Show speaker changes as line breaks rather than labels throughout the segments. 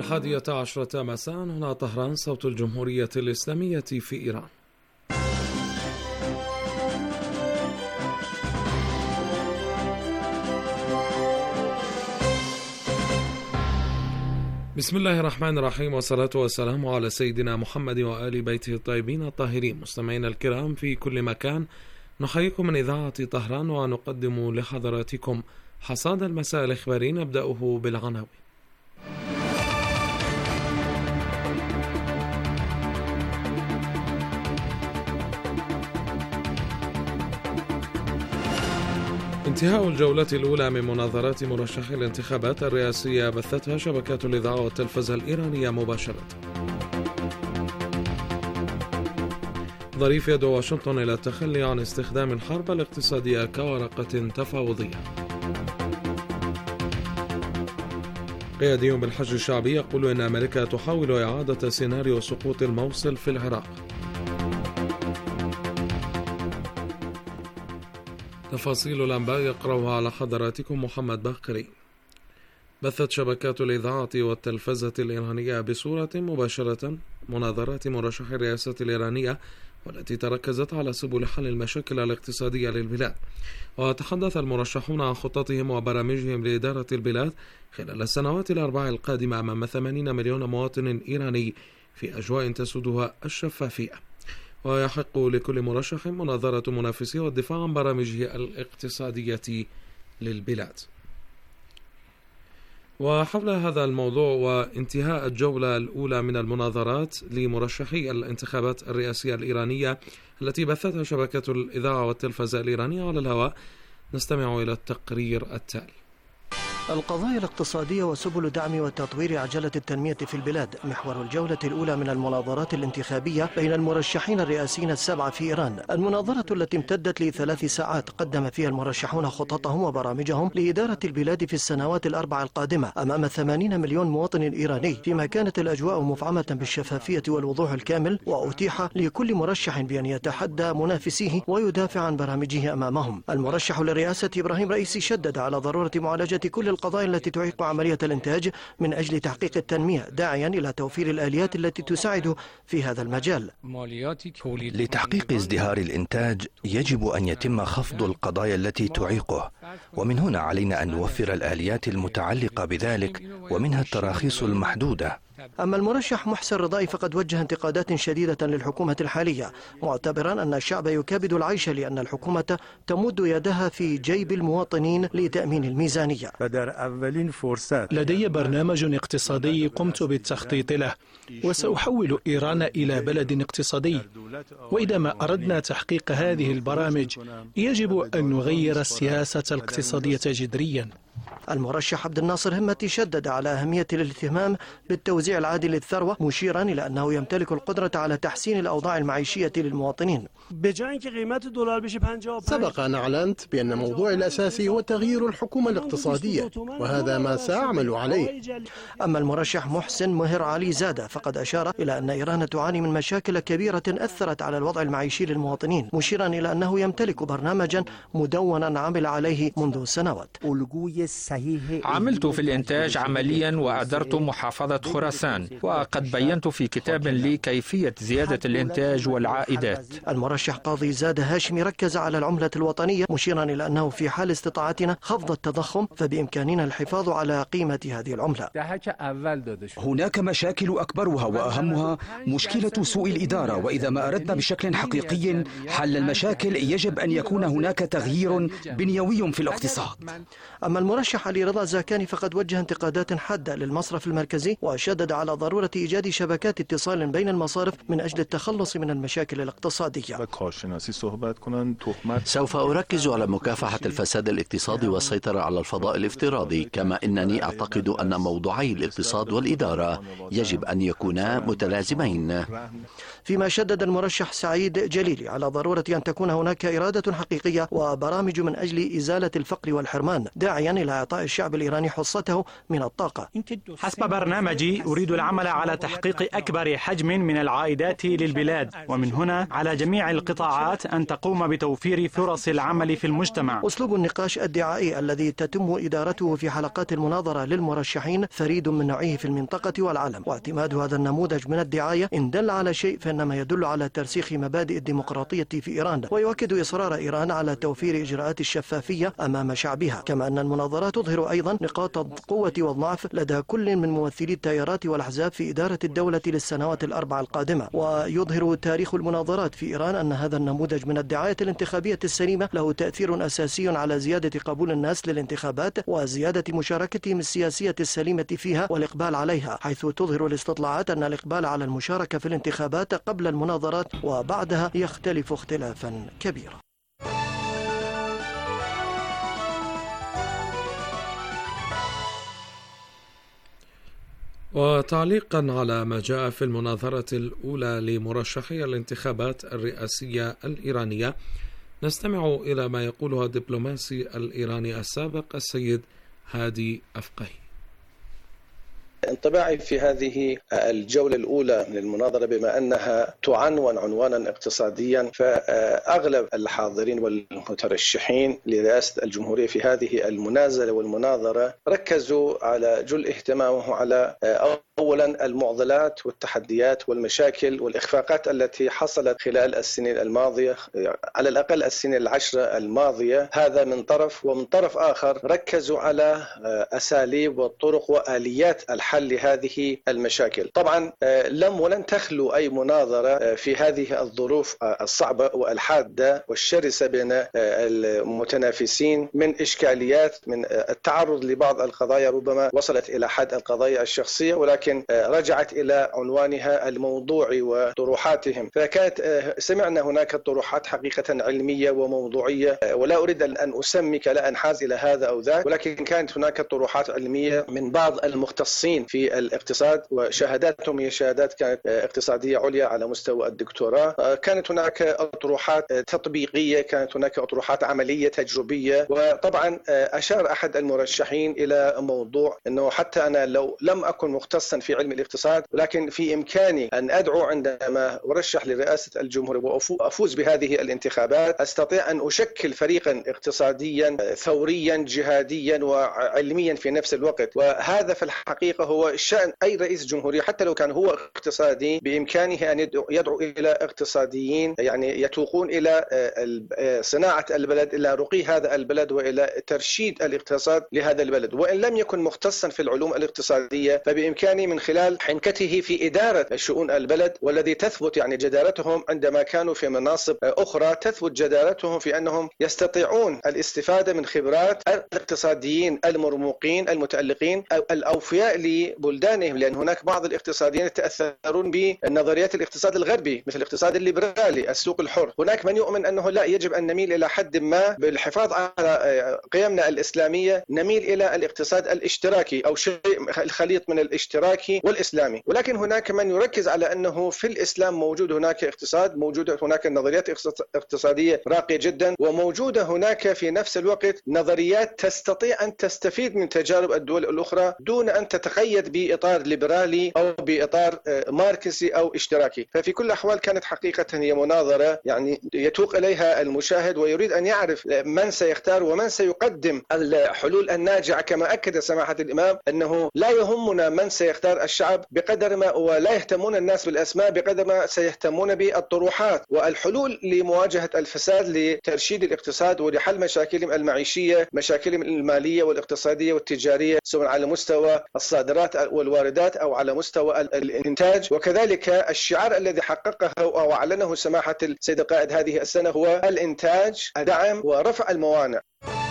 11 مساء هنا طهران، صوت الجمهورية الإسلامية في إيران. بسم الله الرحمن الرحيم، والصلاة والسلام على سيدنا محمد وآل بيته الطيبين الطاهرين. مستمعينا الكرام في كل مكان، نحييكم من إذاعة طهران ونقدم لحضراتكم حصاد المساء الإخباري، نبدأه بالعناوين. انتهاء الجولة الأولى من مناظرات مرشحي الانتخابات الرئاسية بثتها شبكات الإذاعة والتلفزة الإيرانية مباشرة. ظريف يدعو واشنطن إلى التخلي عن استخدام الحرب الاقتصادية كورقة تفاوضية. قيادي بالحشد الشعبي يقول إن أمريكا تحاول إعادة سيناريو سقوط الموصل في العراق. تفاصيل الأنباء يقرأها على حضراتكم محمد باقري. بثت شبكات الإذاعة والتلفزة الإيرانية بصورة مباشرة مناظرات مرشح الرئاسة الإيرانية، والتي تركزت على سبل حل المشاكل الاقتصادية للبلاد. وتحدث المرشحون عن خططهم وبرامجهم لإدارة البلاد خلال السنوات الأربع القادمة أمام 80 مليون مواطن إيراني في أجواء تسودها الشفافية. ويحق لكل مرشح مناظرة منافسه والدفاع عن برامجه الاقتصادية للبلاد. وحول هذا الموضوع وانتهاء الجولة الأولى من المناظرات لمرشحي الانتخابات الرئاسية الإيرانية التي بثتها شبكة الإذاعة والتلفزة الإيرانية على الهواء، نستمع إلى التقرير التالي.
القضايا الاقتصادية وسبل دعم وتطوير عجلة التنمية في البلاد محور الجولة الأولى من المناظرات الانتخابية بين المرشحين الرئاسيين السبعة في إيران. المناظرة التي امتدت ل3 ساعات قدم فيها المرشحون خططهم وبرامجهم لإدارة البلاد في السنوات الأربع القادمة أمام 80 مليون مواطن إيراني، فيما كانت الأجواء مفعمة بالشفافية والوضوح الكامل، وأتيح لكل مرشح بأن يتحدى منافسيه ويدافع عن برامجه أمامهم. المرشح للرئاسة إبراهيم رئيسي شدد على ضرورة معالجة كل القضايا التي تعيق عملية الإنتاج من أجل تحقيق التنمية، داعيا إلى توفير الآليات التي تساعد في هذا المجال.
لتحقيق ازدهار الإنتاج يجب أن يتم خفض القضايا التي تعيقه، ومن هنا علينا أن نوفر الآليات المتعلقة بذلك، ومنها التراخيص المحدودة.
أما المرشح محسن رضائي فقد وجه انتقادات شديدة للحكومة الحالية، معتبرا أن الشعب يكابد العيش لأن الحكومة تمد يدها في جيب المواطنين لتأمين الميزانية.
لدي برنامج اقتصادي قمت بالتخطيط له، وسأحول إيران إلى بلد اقتصادي، وإذا ما أردنا تحقيق هذه البرامج يجب أن نغير السياسة الاقتصادية جذريا.
المرشح عبد الناصر همتي شدد على أهمية الاهتمام بالتوزيع العادل للثروة، مشيرا إلى أنه يمتلك القدرة على تحسين الأوضاع المعيشية للمواطنين.
سبق أن أعلنت بأن موضوعي الأساسي هو تغيير الحكومة الاقتصادية، وهذا ما سأعمل عليه.
أما المرشح محسن مهر علي زادة فقد أشار إلى أن إيران تعاني من مشاكل كبيرة أثرت على الوضع المعيشي للمواطنين، مشيرا إلى أنه يمتلك برنامجا مدونا عمل عليه منذ سنوات.
عملت في الإنتاج عمليا وأدرت محافظة خراسان، وقد بينت في كتاب لي كيفية زيادة الإنتاج والعائدات.
المرشح قاضي زاد هاشمي ركز على العملة الوطنية، مشيرا إلى أنه في حال استطاعتنا خفض التضخم فبإمكاننا الحفاظ على قيمة هذه العملة.
هناك مشاكل أكبرها وأهمها مشكلة سوء الإدارة، وإذا ما أردنا بشكل حقيقي حل المشاكل يجب أن يكون هناك تغيير بنيوي في الاقتصاد.
أما المرشح علي رضا زاكاني فقد وجه انتقادات حادة للمصرف المركزي، وشدد على ضرورة إيجاد شبكات اتصال بين المصارف من أجل التخلص من المشاكل الاقتصادية.
سوف أركز على مكافحة الفساد الاقتصادي والسيطرة على الفضاء الافتراضي، كما أنني أعتقد أن موضوعي الاقتصاد والإدارة يجب أن يكونا متلازمين.
فيما شدد المرشح سعيد جليلي على ضرورة أن تكون هناك إرادة حقيقية وبرامج من أجل إزالة الفقر والحرمان، داعيا إلى إعطاء إعطاء الشعب الإيراني حصته من الطاقة.
حسب برنامجي أريد العمل على تحقيق أكبر حجم من العائدات للبلاد، ومن هنا على جميع القطاعات أن تقوم بتوفير فرص العمل في المجتمع.
أسلوب النقاش الدعائي الذي تتم إدارته في حلقات المناظرة للمرشحين فريد من نوعه في المنطقة والعالم، واعتماد هذا النموذج من الدعاية إن دل على شيء فإنما يدل على ترسيخ مبادئ الديمقراطية في إيران، ويؤكد إصرار إيران على توفير إجراءات الشفافية أمام شعبها. كما أن المناظرات تظهر أيضا نقاط القوة والضعف لدى كل من ممثلي التيارات والأحزاب في إدارة الدولة للسنوات الأربع القادمة. ويظهر تاريخ المناظرات في إيران أن هذا النموذج من الدعاية الانتخابية السليمة له تأثير أساسي على زيادة قبول الناس للانتخابات وزيادة مشاركتهم السياسية السليمة فيها والإقبال عليها، حيث تظهر الاستطلاعات أن الإقبال على المشاركة في الانتخابات قبل المناظرات وبعدها يختلف اختلافا كبيرا.
وتعليقا على ما جاء في المناظرة الأولى لمرشحي الانتخابات الرئاسية الإيرانية، نستمع إلى ما يقوله الدبلوماسي الإيراني السابق السيد هادي أفقهي.
انطباعي في هذه الجولة الأولى للمناظرة بما أنها تعنون عنوانا اقتصاديا، فأغلب الحاضرين والمترشحين لرئاسة الجمهورية في هذه المنازلة والمناظرة ركزوا على جل اهتمامه على أولا المعضلات والتحديات والمشاكل والإخفاقات التي حصلت خلال السنين الماضية، على الأقل السنين العشرة الماضية. هذا من طرف، ومن طرف آخر ركزوا على أساليب والطرق وآليات الحل لهذه المشاكل. طبعا ولن تخلو أي مناظرة في هذه الظروف الصعبة والحادة والشرسة بين المتنافسين من إشكاليات، من التعرض لبعض القضايا ربما وصلت إلى حد القضايا الشخصية، ولكن رجعت إلى عنوانها الموضوعي وطروحاتهم. فكانت سمعنا هناك طروحات حقيقة علمية وموضوعية، ولا أريد أن أسمي لا أنحاز إلى هذا أو ذاك، ولكن كانت هناك طروحات علمية من بعض المختصين في الاقتصاد، وشهاداتهم هي شهادات كانت اقتصادية عليا على مستوى الدكتوراه. كانت هناك أطروحات تطبيقية، كانت هناك أطروحات عملية تجريبية. وطبعا أشار أحد المرشحين إلى موضوع أنه حتى أنا لو لم أكن مختصا في علم الاقتصاد، ولكن في إمكاني أن أدعو عندما أرشح لرئاسة الجمهورية وأفوز بهذه الانتخابات، أستطيع أن أشكل فريقا اقتصاديا ثوريا جهاديا وعلميا في نفس الوقت. وهذا في الحقيقة هو شأن أي رئيس جمهورية، حتى لو كان هو اقتصادي، بإمكانه أن يدعو إلى اقتصاديين يعني يتوقون إلى صناعة البلد، إلى رقي هذا البلد وإلى ترشيد الاقتصاد لهذا البلد. وإن لم يكن مختصا في العلوم الاقتصادية، فبإمكانه من خلال حنكته في إدارة شؤون البلد، والذي تثبت يعني جدارتهم عندما كانوا في مناصب أخرى، تثبت جدارتهم في أنهم يستطيعون الاستفادة من خبرات الاقتصاديين المرموقين المتألقين الأوفياء لبلدانهم، لأن هناك بعض الاقتصاديين يتأثرون بنظريات الاقتصاد الغربي مثل الاقتصاد الليبرالي السوق الحر. هناك من يؤمن أنه لا، يجب أن نميل إلى حد ما بالحفاظ على قيمنا الإسلامية، نميل إلى الاقتصاد الاشتراكي أو شيء الخليط من الاشتراكي والإسلامي. ولكن هناك من يركز على أنه في الإسلام موجود هناك اقتصاد، موجودة هناك نظريات اقتصادية راقية جدا، وموجودة هناك في نفس الوقت نظريات تستطيع أن تستفيد من تجارب الدول الأخرى دون أن تتقيد بإطار ليبرالي أو بإطار ماركسي أو اشتراكي. ففي كل الأحوال كانت حقيقة هي مناظرة يعني يتوق إليها المشاهد ويريد أن يعرف من سيختار ومن سيقدم الحلول الناجعة. كما أكد سماحة الإمام أنه لا يهمنا من سيختار الشعب بقدر ما، ولا يهتمون الناس بالأسماء بقدر ما سيهتمون بالطروحات والحلول لمواجهة الفساد، لترشيد الاقتصاد ولحل مشاكلهم المعيشية، مشاكلهم المالية والاقتصادية والتجارية، سواء على مستوى الصادرات والواردات أو على مستوى الإنتاج. وكذلك الشعار الذي حققه أو أعلنه سماحة السيد القائد هذه السنة هو الإنتاج، الدعم ورفع الموانع.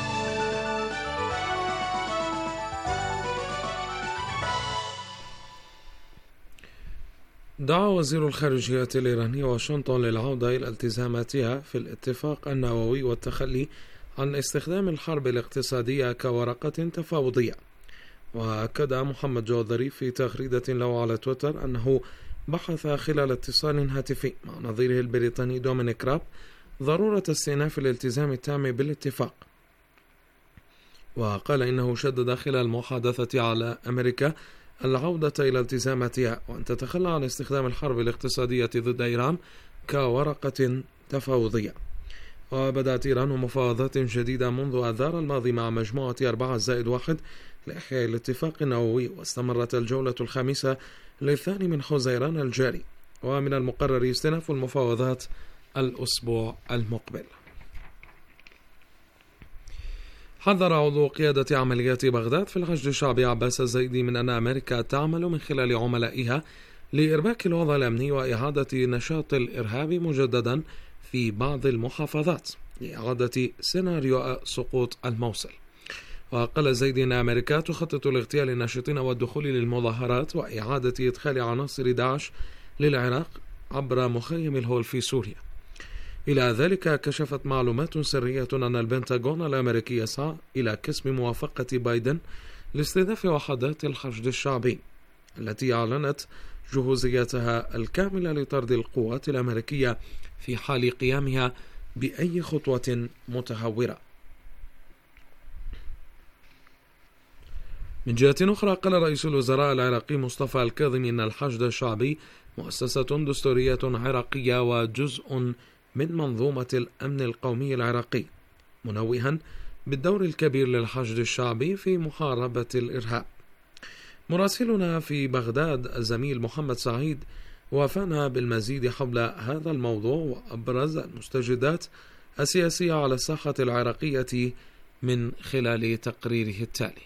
دعا وزير الخارجية الإيراني واشنطن للعودة إلى التزاماتها في الاتفاق النووي والتخلي عن استخدام الحرب الاقتصادية كورقة تفاوضية. وأكد محمد جواد ظريف في تغريدة له على تويتر أنه بحث خلال اتصال هاتفي مع نظيره البريطاني دومينيك راب ضرورة استئناف الالتزام التام بالاتفاق. وقال إنه شدد خلال المحادثة على أمريكا العودة إلى التزاماتها وأن تتخلى عن استخدام الحرب الاقتصادية ضد إيران كورقة تفاوضية. وبدأت إيران مفاوضات جديدة منذ آذار الماضي مع مجموعة 4+1 لإحياء الاتفاق النووي، واستمرت الجولة الخامسة للثاني من حزيران الجاري، ومن المقرر استئناف المفاوضات الأسبوع المقبل. حذر عضو قيادة عمليات بغداد في الحشد الشعبي عباس الزيدي من أن أمريكا تعمل من خلال عملائها لإرباك الوضع الأمني وإعادة نشاط الإرهاب مجددا في بعض المحافظات لإعادة سيناريو سقوط الموصل. وقال الزيدي أن أمريكا تخطط لاغتيال الناشطين والدخول للمظاهرات وإعادة إدخال عناصر داعش للعراق عبر مخيم الهول في سوريا. إلى ذلك كشفت معلومات سرية أن البنتاغون الأمريكي يسعى إلى كسب موافقة بايدن لاستهداف وحدات الحشد الشعبي التي أعلنت جهوزيتها الكاملة لطرد القوات الأمريكية في حال قيامها بأي خطوة متهورة. من جهة أخرى قال رئيس الوزراء العراقي مصطفى الكاظمي أن الحشد الشعبي مؤسسة دستورية عراقية وجزء من منظومة الأمن القومي العراقي، منوها بالدور الكبير للحشد الشعبي في محاربة الإرهاب. مراسلنا في بغداد الزميل محمد سعيد وافانا بالمزيد حول هذا الموضوع وأبرز المستجدات السياسية على الساحة العراقية من خلال تقريره التالي.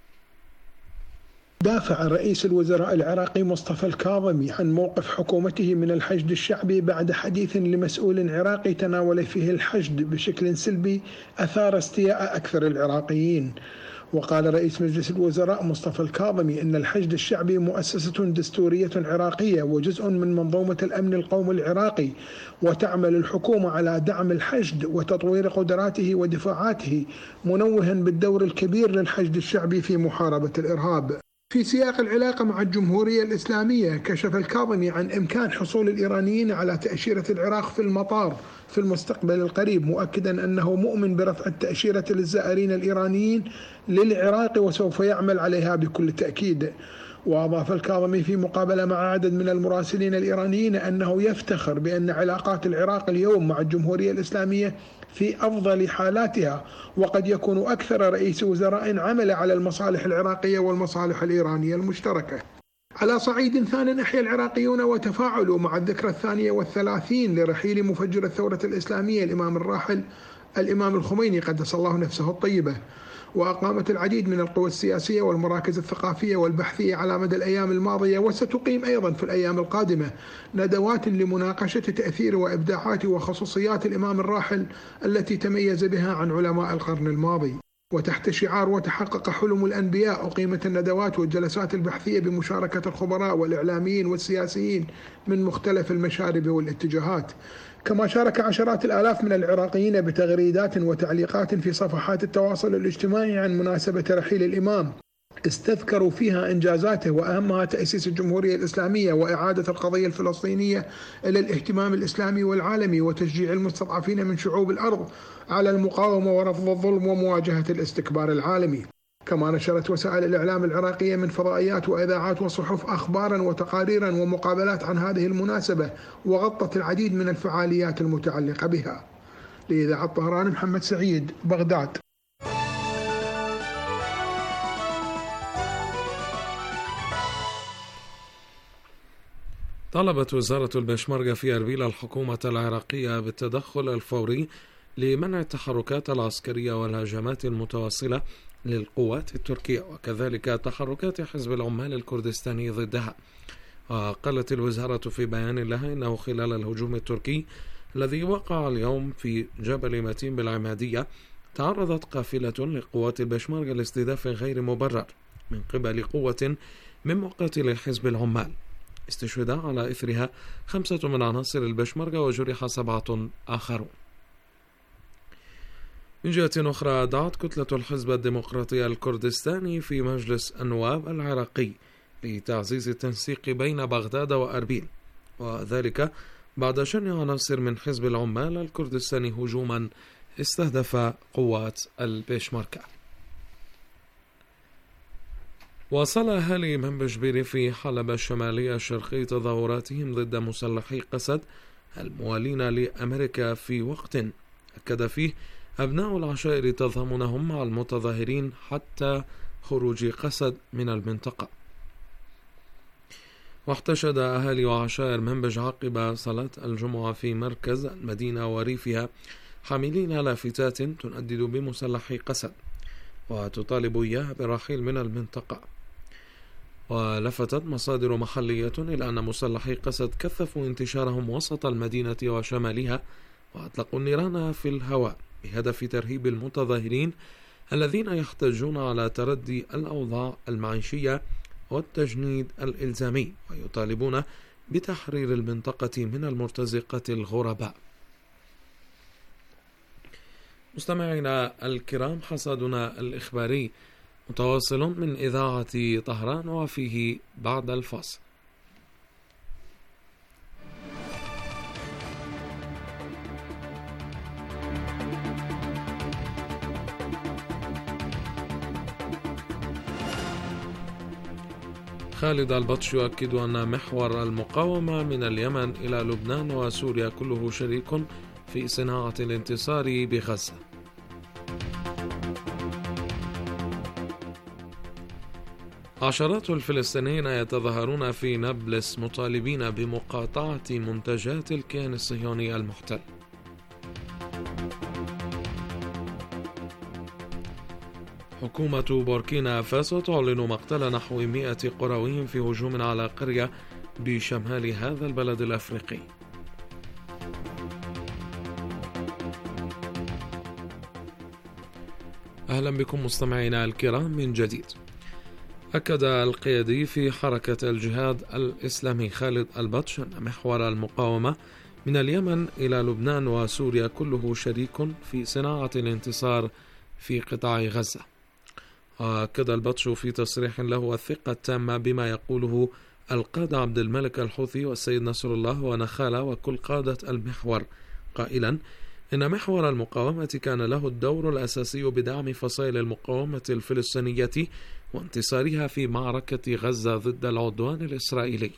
دافع رئيس الوزراء العراقي مصطفى الكاظمي عن موقف حكومته من الحشد الشعبي بعد حديث لمسؤول عراقي تناول فيه الحشد بشكل سلبي أثار استياء أكثر العراقيين. وقال رئيس مجلس الوزراء مصطفى الكاظمي إن الحشد الشعبي مؤسسة دستورية عراقية وجزء من منظومة الأمن القومي العراقي، وتعمل الحكومة على دعم الحشد وتطوير قدراته ودفاعاته، منوها بالدور الكبير للحشد الشعبي في محاربة الإرهاب. في سياق العلاقة مع الجمهورية الإسلامية، كشف الكاظمي عن إمكان حصول الإيرانيين على تأشيرة العراق في المطار في المستقبل القريب، مؤكدا أنه مؤمن برفع التأشيرة للزائرين الإيرانيين للعراق وسوف يعمل عليها بكل تأكيد. وأضاف الكاظمي في مقابلة مع عدد من المراسلين الإيرانيين أنه يفتخر بأن علاقات العراق اليوم مع الجمهورية الإسلامية في أفضل حالاتها، وقد يكون أكثر رئيس وزراء عمل على المصالح العراقية والمصالح الإيرانية المشتركة. على صعيد ثان، أحيا العراقيون وتفاعلوا مع الذكرى 32 لرحيل مفجر الثورة الإسلامية الإمام الراحل الإمام الخميني قدس الله نفسه الطيبة. وأقامت العديد من القوى السياسية والمراكز الثقافية والبحثية على مدى الأيام الماضية، وستقيم أيضا في الأيام القادمة ندوات لمناقشة تأثير وإبداعات وخصوصيات الإمام الراحل التي تميز بها عن علماء القرن الماضي. وتحت شعار وتحقق حلم الأنبياء، أقيمت الندوات والجلسات البحثية بمشاركة الخبراء والإعلاميين والسياسيين من مختلف المشارب والاتجاهات. كما شارك عشرات الآلاف من العراقيين بتغريدات وتعليقات في صفحات التواصل الاجتماعي عن مناسبة رحيل الإمام، استذكروا فيها إنجازاته وأهمها تأسيس الجمهورية الإسلامية وإعادة القضية الفلسطينية إلى الاهتمام الإسلامي والعالمي، وتشجيع المستضعفين من شعوب الأرض على المقاومة ورفض الظلم ومواجهة الاستكبار العالمي. كما نشرت وسائل الإعلام العراقية من فضائيات وإذاعات وصحف أخبارا وتقاريرا ومقابلات عن هذه المناسبة، وغطت العديد من الفعاليات المتعلقة بها. لإذاعة طهران، محمد سعيد، بغداد.
طلبت وزارة البشمركة في أربيل الحكومة العراقية بالتدخل الفوري لمنع التحركات العسكرية والهجمات المتواصلة للقوات التركية، وكذلك تحركات حزب العمال الكردستاني ضدها. وقالت الوزارة في بيان لها إنه خلال الهجوم التركي الذي وقع اليوم في جبل متين بالعمادية، تعرضت قافلة لقوات البشمركة لاستهداف غير مبرر من قبل قوة من مقاتلي حزب العمال، استشهد على إثرها 5 من عناصر البشمركة وجرح 7 آخرون. من جهة أخرى، دعت كتلة الحزب الديمقراطي الكردستاني في مجلس النواب العراقي لتعزيز التنسيق بين بغداد وأربيل، وذلك بعد شن عناصر من حزب العمال الكردستاني هجوما استهدف قوات البشمركة. واصل أهالي منبج بريف حلب الشمالي الشرقي تظاهراتهم ضد مسلحي قسد الموالين لأمريكا في وقت أكد فيه أبناء العشائر تضامنهم مع المتظاهرين حتى خروج قسد من المنطقة. واحتشد أهالي وعشائر منبج عقب صلاة الجمعة في مركز المدينة وريفها حاملين لافتات تندد بمسلحي قسد وتطالب إياه بالرحيل من المنطقة. ولفتت مصادر محلية إلى أن مسلحي قسد كثفوا انتشارهم وسط المدينة وشمالها وأطلقوا النيران في الهواء بهدف ترهيب المتظاهرين الذين يحتجون على تردي الأوضاع المعيشية والتجنيد الإلزامي ويطالبون بتحرير المنطقة من المرتزقة الغرباء. مستمعينا الكرام، حصادنا الإخباري متواصل من إذاعة طهران وفيه بعد الفاصل. خالد البطش يؤكد أن محور المقاومة من اليمن إلى لبنان وسوريا كله شريك في صناعة الانتصار بغزة. عشرات الفلسطينيين يتظاهرون في نابلس مطالبين بمقاطعة منتجات الكيان الصهيوني المحتل. حكومة بوركينا فاسو تعلن مقتل نحو 100 قرويين في هجوم على قرية بشمال هذا البلد الأفريقي. أهلا بكم مستمعينا الكرام من جديد. أكد القيادي في حركة الجهاد الإسلامي خالد البطش أن محور المقاومة من اليمن إلى لبنان وسوريا كله شريك في صناعة الانتصار في قطاع غزة. وأكد البطش في تصريح له الثقة التامة بما يقوله القادة عبد الملك الحوثي والسيد نصر الله ونخالة وكل قادة المحور، قائلا إن محور المقاومة كان له الدور الأساسي بدعم فصائل المقاومة الفلسطينية وانتصارها في معركة غزة ضد العدوان الإسرائيلي.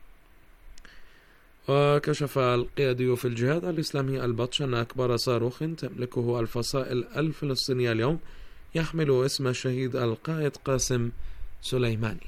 وكشف القيادي في الجهاد الإسلامي البطش أن أكبر صاروخ تملكه الفصائل الفلسطينية اليوم يحمل اسم الشهيد القائد قاسم سليماني.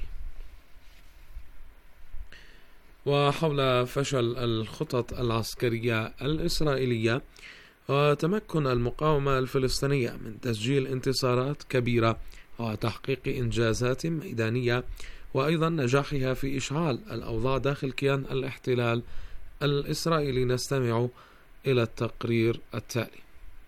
وحول فشل الخطط العسكرية الإسرائيلية وتمكن المقاومة الفلسطينية من تسجيل انتصارات كبيرة وتحقيق إنجازات ميدانية وأيضا نجاحها في إشعال الأوضاع داخل كيان الاحتلال الإسرائيلي، نستمع إلى التقرير التالي.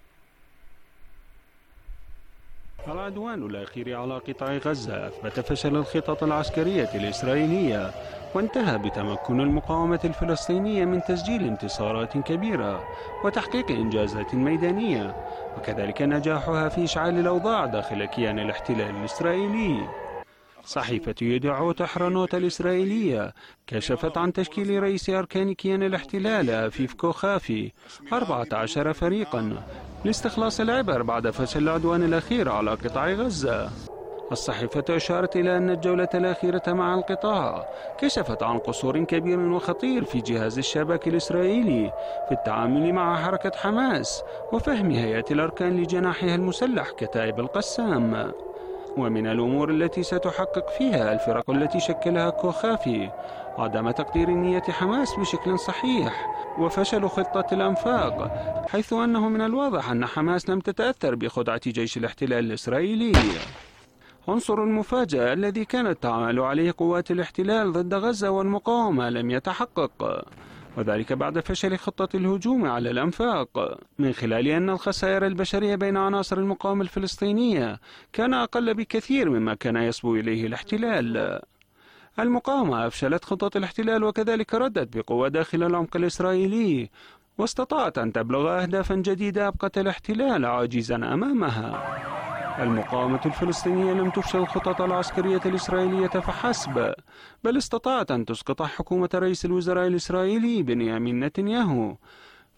العدوان الأخير على قطاع غزة أثبت فشل الخطط العسكرية الإسرائيلية، وانتهى بتمكن المقاومة الفلسطينية من تسجيل انتصارات كبيرة وتحقيق إنجازات ميدانية، وكذلك نجاحها في إشعال الأوضاع داخل كيان الاحتلال الإسرائيلي. صحيفة يدعوت حرنوت الإسرائيلية كشفت عن تشكيل رئيس أركان كيان الاحتلال أفيف كوخافي 14 فريقا لاستخلاص العبر بعد فشل العدوان الأخير على قطاع غزة. الصحيفة أشارت إلى أن الجولة الأخيرة مع القطاع كشفت عن قصور كبير وخطير في جهاز الشباك الإسرائيلي في التعامل مع حركة حماس وفهم هيئة الأركان لجناحها المسلح كتائب القسام. ومن الأمور التي ستحقق فيها الفرق التي شكلها كوخافي عدم تقدير نية حماس بشكل صحيح وفشل خطة الأنفاق، حيث أنه من الواضح أن حماس لم تتأثر بخدعة جيش الاحتلال الإسرائيلي. عنصر المفاجأة الذي كانت تعمل عليه قوات الاحتلال ضد غزة والمقاومة لم يتحقق، وذلك بعد فشل خطة الهجوم على الأنفاق، من خلال أن الخسائر البشرية بين عناصر المقاومة الفلسطينية كان أقل بكثير مما كان يصبو إليه الاحتلال. المقاومة أفشلت خطة الاحتلال وكذلك ردت بقوة داخل العمق الإسرائيلي، واستطاعت أن تبلغ أهدافا جديدة أبقت الاحتلال عاجزا أمامها. المقاومة الفلسطينية لم تفشل الخطط العسكرية الإسرائيلية فحسب، بل استطاعت أن تسقط حكومة رئيس الوزراء الإسرائيلي بنيامين نتنياهو،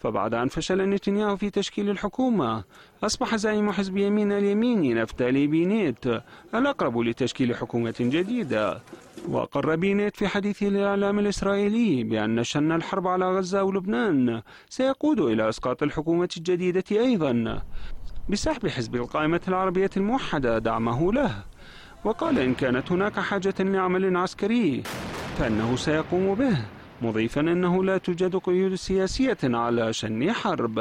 فبعد أن فشل نتنياهو في تشكيل الحكومة، أصبح زعيم حزب يمين اليمين نفتالي بينيت الأقرب لتشكيل حكومة جديدة. وأقر بينيت في حديثه للإعلام الإسرائيلي بأن شن الحرب على غزة ولبنان سيقود إلى إسقاط الحكومة الجديدة أيضا بسحب حزب القائمة العربية الموحدة دعمه له، وقال إن كانت هناك حاجة لعمل عسكري فإنه سيقوم به، مضيفا أنه لا توجد قيود سياسية على شن حرب.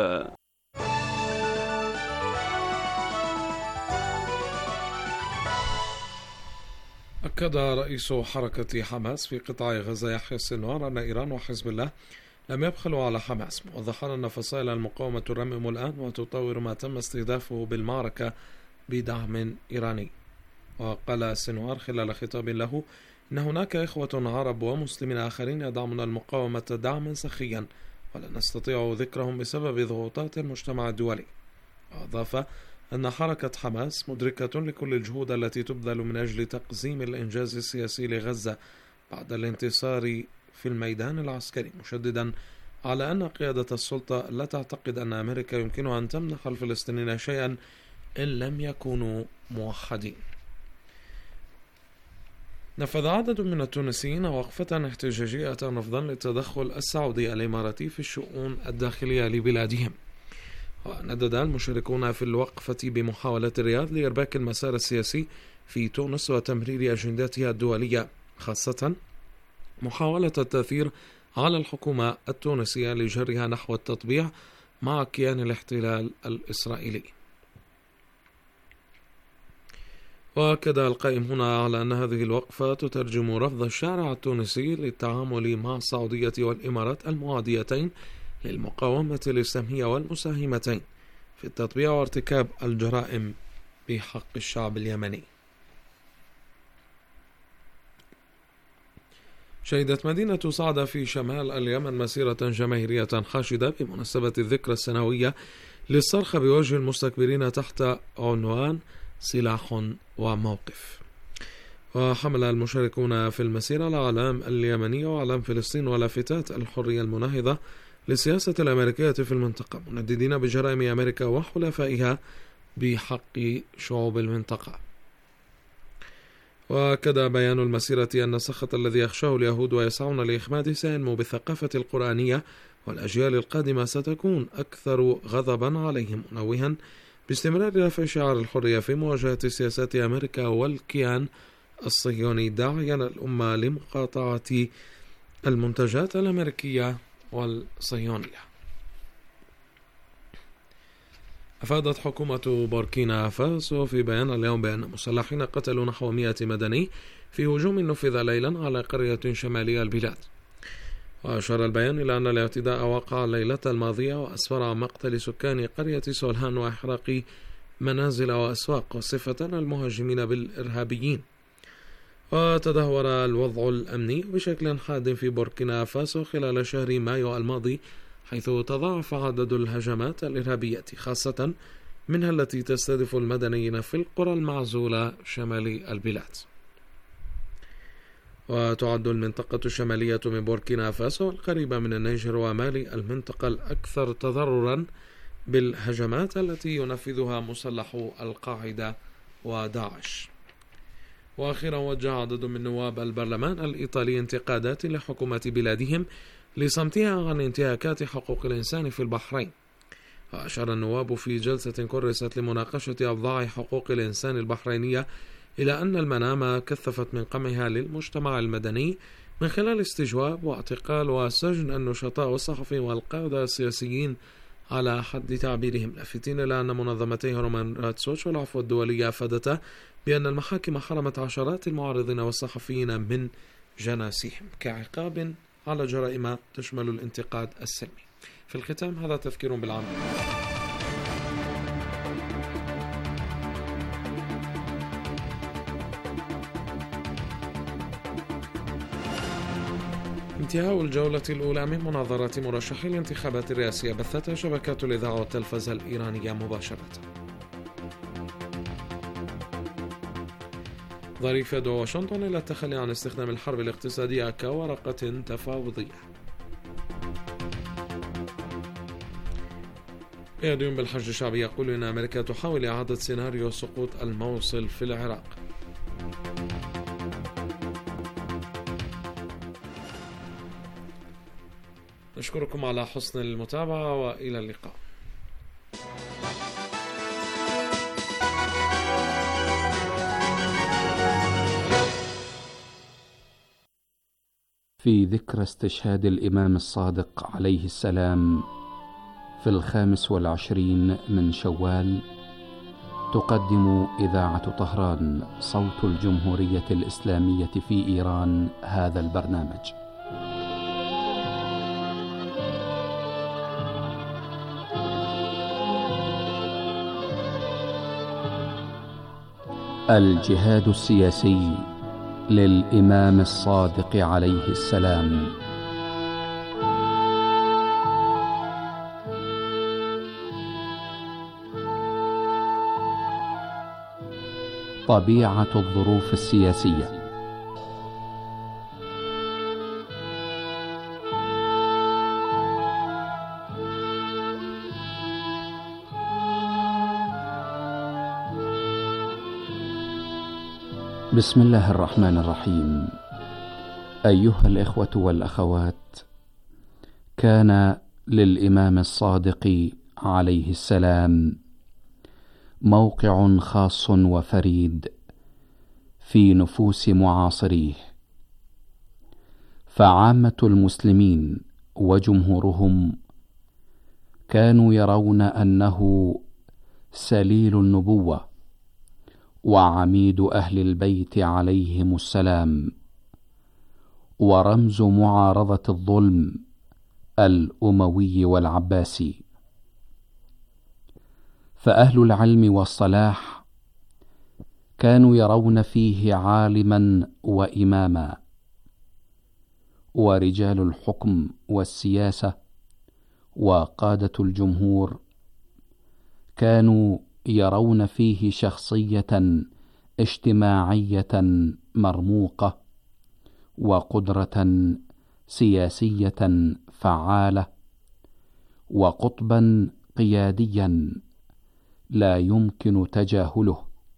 أكد رئيس حركة حماس في قطاع غزة يحيى السنوار أن إيران وحزب الله لم يبخلوا على حماس، موضحا أن فصائل المقاومة ترمم الآن وتطور ما تم استهدافه بالمعركة بدعم إيراني. وقال السنوار خلال خطاب له إن هناك إخوة عرب ومسلمين آخرين يدعمون المقاومة دعما سخيا ولا نستطيع ذكرهم بسبب ضغوطات المجتمع الدولي. وأضاف أن حركة حماس مدركة لكل الجهود التي تبذل من أجل تقزيم الإنجاز السياسي لغزة بعد الانتصار في الميدان العسكري، مشددا على أن قيادة السلطة لا تعتقد أن أمريكا يمكنها أن تمنح الفلسطينيين شيئا إن لم يكونوا موحدين. نفذ عدد من التونسيين وقفة احتجاجية رفضا للتدخل السعودي الإماراتي في الشؤون الداخلية لبلادهم. وندد المشاركون في الوقفة بمحاولة الرياض لإرباك المسار السياسي في تونس وتمرير أجنداتها الدولية، خاصة محاولة التأثير على الحكومة التونسية لجرها نحو التطبيع مع كيان الاحتلال الإسرائيلي. وأكد القائم هنا على أن هذه الوقفة تترجم رفض الشارع التونسي للتعامل مع السعودية والإمارات المعاديتين للمقاومة الإسلامية والمساهمتين في التطبيع وارتكاب الجرائم بحق الشعب اليمني. شهدت مدينة صعدة في شمال اليمن مسيرة جماهيرية حاشدة بمناسبة الذكرى السنوية للصرخة بوجه المستكبرين تحت عنوان سلاح وموقف. وحمل المشاركون في المسيرة الأعلام اليمنية وأعلام فلسطين ولافتات الحرية المناهضة للسياسة الأمريكية في المنطقة، منددين بجرائم أمريكا وحلفائها بحق شعوب المنطقة. وأكد بيان المسيرة أن السخط الذي يخشاه اليهود ويسعون لإخماده سينمو بالثقافة القرآنية، والأجيال القادمة ستكون أكثر غضبا عليهم، منوها باستمرار رفع شعار الحرية في مواجهة سياسات أمريكا والكيان الصهيوني، داعيا الأمة لمقاطعة المنتجات الأمريكية والصهيونية. أفادت حكومة بوركينا فاسو في بيان اليوم بأن مسلحين قتلوا نحو 100 مدني في هجوم نفذ ليلا على قرية شمالية البلاد. وأشار البيان إلى أن الاعتداء وقع الليلة الماضية وأسفر عن مقتل سكان قرية سولهان وإحراق منازل وأسواق، وصفة المهاجمين بالإرهابيين. وتدهور الوضع الأمني بشكل حاد في بوركينا فاسو خلال شهر مايو الماضي، حيث تضاعف عدد الهجمات الإرهابية، خاصة منها التي تستهدف المدنيين في القرى المعزولة شمال البلاد. وتعد المنطقة الشمالية من بوركينا فاسو القريبة من النيجر ومالي المنطقة الأكثر تضررا بالهجمات التي ينفذها مسلحو القاعدة وداعش. وأخيرا وجه عدد من نواب البرلمان الإيطالي انتقادات لحكومة بلادهم لصمتها عن انتهاكات حقوق الإنسان في البحرين. وأشار النواب في جلسة كرست لمناقشة أوضاع حقوق الإنسان البحرينية إلى أن المنامة كثفت من قمعها للمجتمع المدني من خلال استجواب واعتقال وسجن النشطاء والصحفيين والقادة السياسيين على حد تعبيرهم، لافتين إلى أن منظمتي هيومان رايتس ووتش والعفو الدولية أفادتا بأن المحاكم حرمت عشرات المعارضين والصحفيين من جناسهم كعقاب على جرائم تشمل الانتقاد السلمي. في الختام هذا تذكير بالعام. انتهاء الجولة الأولى من مناظرات مرشحي الانتخابات الرئاسية بثتها شبكات الإذاعة والتلفزة الإيرانية مباشرة. ظريف يدعو واشنطن إلى التخلي عن استخدام الحرب الاقتصادية كورقة تفاوضية. قيادي بالحشد الشعبي يقول إن أمريكا تحاول إعادة سيناريو سقوط الموصل في العراق. نشكركم على حسن المتابعة وإلى اللقاء.
في ذكرى استشهاد الإمام الصادق عليه السلام في 25 من شوال، تقدم إذاعة طهران صوت الجمهورية الإسلامية في إيران هذا البرنامج. الجهاد السياسي للإمام الصادق عليه السلام. طبيعة الظروف السياسية. بسم الله الرحمن الرحيم. أيها الإخوة والأخوات، كان للإمام الصادق عليه السلام موقع خاص وفريد في نفوس معاصريه، فعامة المسلمين وجمهورهم كانوا يرون أنه سليل النبوة وعميد أهل البيت عليهم السلام، ورمز معارضة الظلم الأموي والعباسي. فأهل العلم والصلاح كانوا يرون فيه عالما وإماما، ورجال الحكم والسياسة وقادة الجمهور كانوا يرون فيه شخصية اجتماعية مرموقة وقدرة سياسية فعالة وقطبا قياديا لا يمكن تجاهله.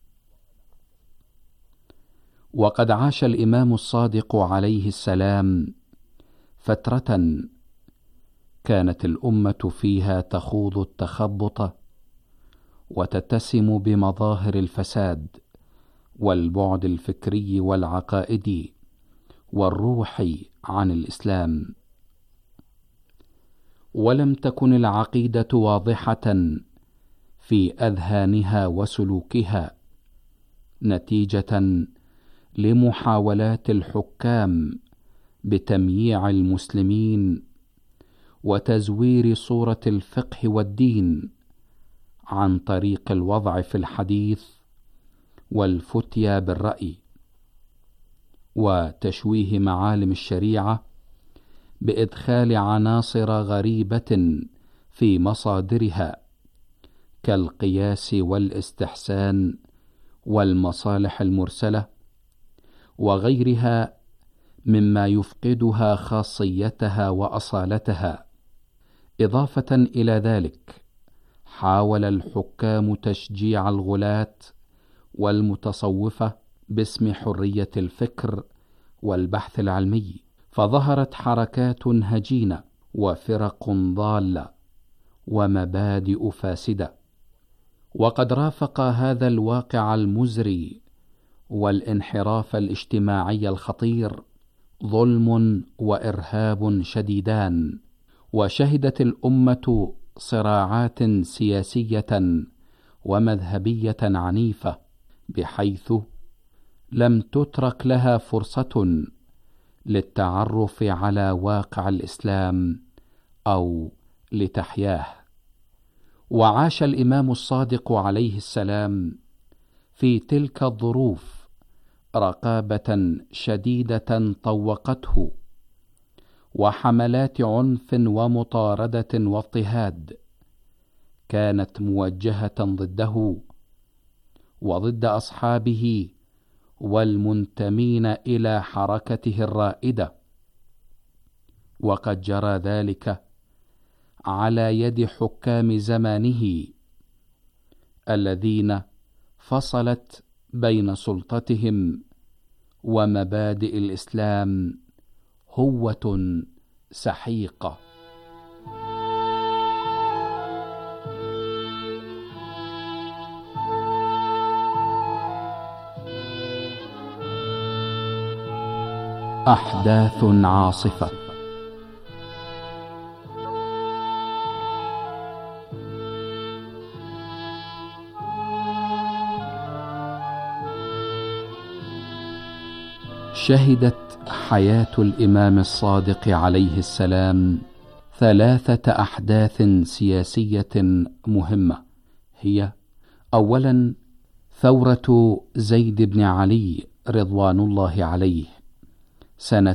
وقد عاش الإمام الصادق عليه السلام فترة كانت الأمة فيها تخوض التخبط وتتسم بمظاهر الفساد والبعد الفكري والعقائدي والروحي عن الإسلام، ولم تكن العقيدة واضحة في أذهانها وسلوكها، نتيجة لمحاولات الحكام بتمييع المسلمين وتزوير صورة الفقه والدين عن طريق الوضع في الحديث والفتيا بالرأي، وتشويه معالم الشريعة بإدخال عناصر غريبة في مصادرها كالقياس والاستحسان والمصالح المرسلة وغيرها مما يفقدها خاصيتها وأصالتها. إضافة إلى ذلك، حاول الحكام تشجيع الغلاة والمتصوفة باسم حرية الفكر والبحث العلمي، فظهرت حركات هجينة وفرق ضالة ومبادئ فاسدة. وقد رافق هذا الواقع المزري والانحراف الاجتماعي الخطير ظلم وإرهاب شديدان، وشهدت الأمة صراعات سياسية ومذهبية عنيفة، بحيث لم تترك لها فرصة للتعرف على واقع الإسلام أو لتحياه. وعاش الإمام الصادق عليه السلام في تلك الظروف رقابة شديدة طوقته، وحملات عنف ومطاردة واضطهاد كانت موجهة ضده وضد أصحابه والمنتمين إلى حركته الرائدة. وقد جرى ذلك على يد حكام زمانه الذين فصلت بين سلطتهم ومبادئ الإسلام هوة سحيقة. أحداث عاصفة. شهدت حياة الإمام الصادق عليه السلام 3 أحداث سياسية مهمة، هي: أولا ثورة زيد بن علي رضوان الله عليه سنة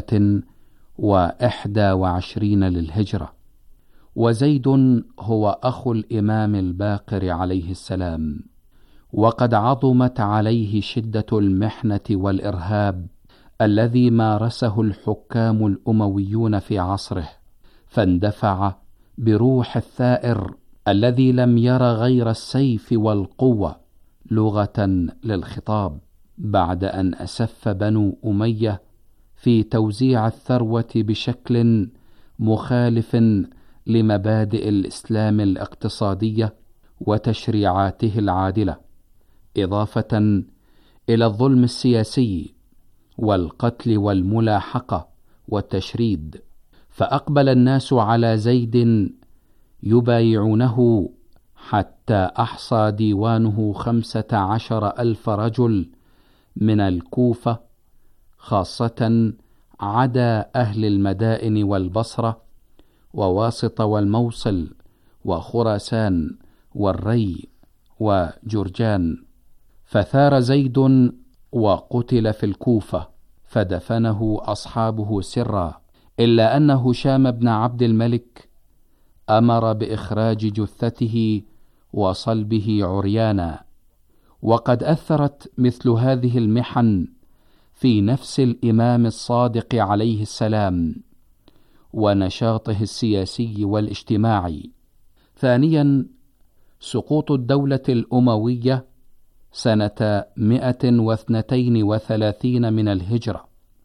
121 للهجرة، وزيد هو أخو الإمام الباقر عليه السلام، وقد عظمت عليه شدة المحنة والإرهاب الذي مارسه الحكام الأمويون في عصره، فاندفع بروح الثائر الذي لم ير غير السيف والقوة لغة للخطاب، بعد أن أسف بنو أمية في توزيع الثروة بشكل مخالف لمبادئ الإسلام الاقتصادية وتشريعاته العادلة، إضافة إلى الظلم السياسي والقتل والملاحقة والتشريد. فأقبل الناس على زيد يبايعونه حتى أحصى ديوانه 15,000 رجل من الكوفة خاصة، عدا أهل المدائن والبصرة وواسط والموصل وخراسان والري وجرجان. فثار زيد وقتل في الكوفة، فدفنه أصحابه سرا، إلا أن هشام بن عبد الملك أمر بإخراج جثته وصلبه عريانا. وقد أثرت مثل هذه المحن في نفس الإمام الصادق عليه السلام ونشاطه السياسي والاجتماعي. ثانيا سقوط الدولة الأموية سنة 132 من الهجرة،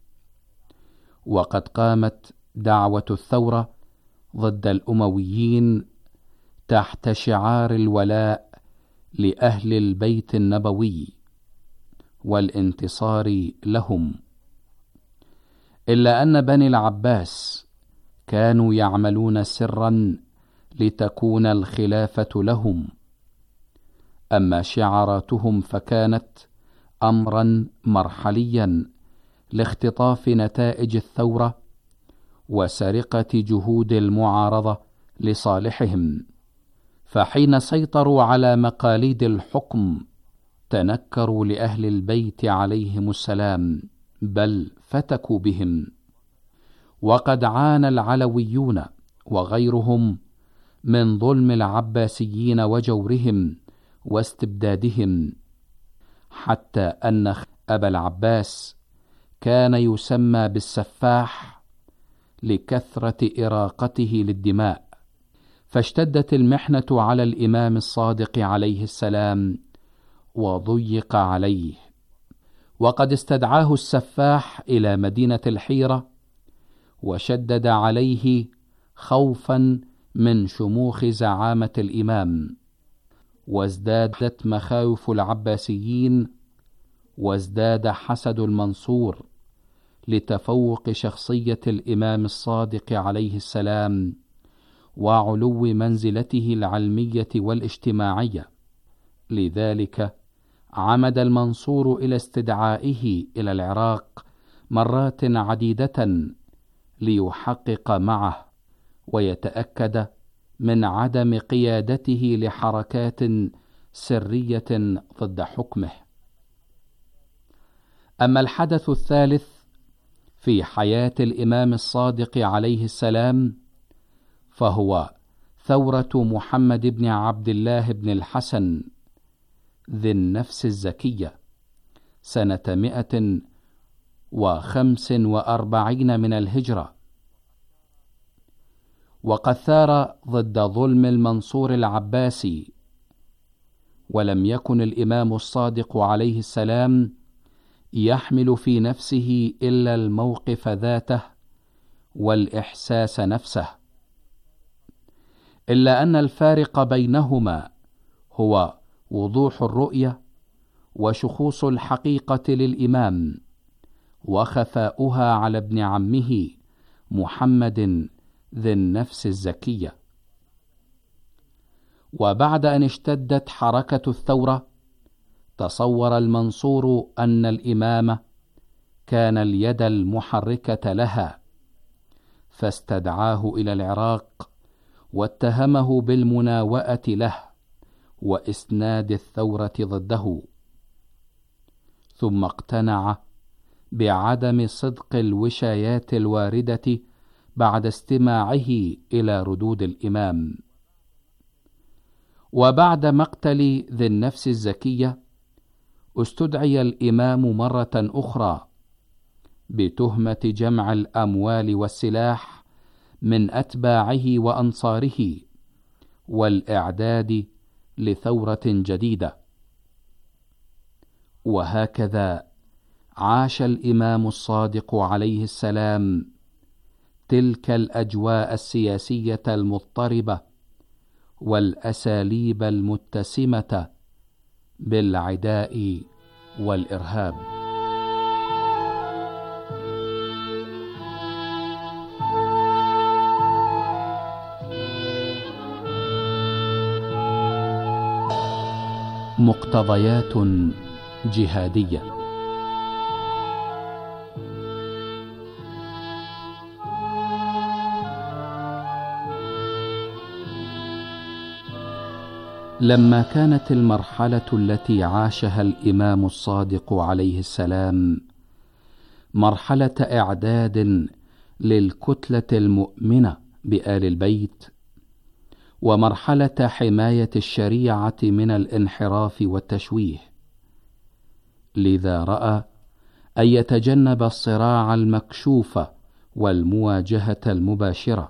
وقد قامت دعوة الثورة ضد الأمويين تحت شعار الولاء لأهل البيت النبوي والانتصار لهم، إلا أن بني العباس كانوا يعملون سرا لتكون الخلافة لهم، أما شعاراتهم فكانت أمرا مرحليا لاختطاف نتائج الثورة وسرقة جهود المعارضة لصالحهم. فحين سيطروا على مقاليد الحكم تنكروا لأهل البيت عليهم السلام، بل فتكوا بهم. وقد عانى العلويون وغيرهم من ظلم العباسيين وجورهم واستبدادهم، حتى أن أبا العباس كان يسمى بالسفاح لكثرة إراقته للدماء. فاشتدت المحنة على الإمام الصادق عليه السلام وضيق عليه، وقد استدعاه السفاح إلى مدينة الحيرة وشدد عليه خوفا من شموخ زعامة الإمام، وازدادت مخاوف العباسيين، وازداد حسد المنصور لتفوق شخصية الإمام الصادق عليه السلام وعلو منزلته العلمية والاجتماعية. لذلك عمد المنصور إلى استدعائه إلى العراق مرات عديدة ليحقق معه ويتأكد من عدم قيادته لحركات سرية ضد حكمه. أما الحدث الثالث في حياة الإمام الصادق عليه السلام فهو ثورة محمد بن عبد الله بن الحسن ذي النفس الزكية سنة 145 من الهجرة، وقد ثار ضد ظلم المنصور العباسي، ولم يكن الإمام الصادق عليه السلام يحمل في نفسه إلا الموقف ذاته والإحساس نفسه، إلا أن الفارق بينهما هو وضوح الرؤية وشخوص الحقيقة للإمام وخفاؤها على ابن عمه محمد ذي النفس الزكية. وبعد أن اشتدت حركة الثورة، تصور المنصور أن الإمام كان اليد المحركة لها، فاستدعاه إلى العراق واتهمه بالمناوئة له وإسناد الثورة ضده، ثم اقتنع بعدم صدق الوشايات الواردة بعد استماعه إلى ردود الإمام. وبعد مقتل ذي النفس الزكية استدعي الإمام مرة أخرى بتهمة جمع الأموال والسلاح من أتباعه وأنصاره والإعداد لثورة جديدة. وهكذا عاش الإمام الصادق عليه السلام تلك الأجواء السياسية المضطربة والأساليب المتسمة بالعداء والإرهاب. مقتضيات جهادية. لما كانت المرحلة التي عاشها الإمام الصادق عليه السلام مرحلة إعداد للكتلة المؤمنة بآل البيت، ومرحلة حماية الشريعة من الانحراف والتشويه، لذا رأى أن يتجنب الصراع المكشوف والمواجهة المباشرة،